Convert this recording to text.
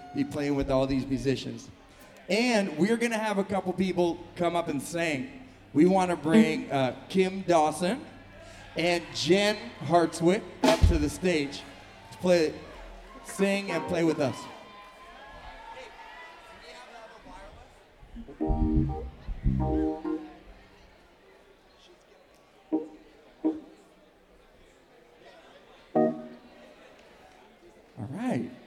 be playing with all these musicians. And we're going to have a couple people come up and sing. We want to bring Kim Dawson and Jen Hartswick up to the stage to sing and play with us. All right.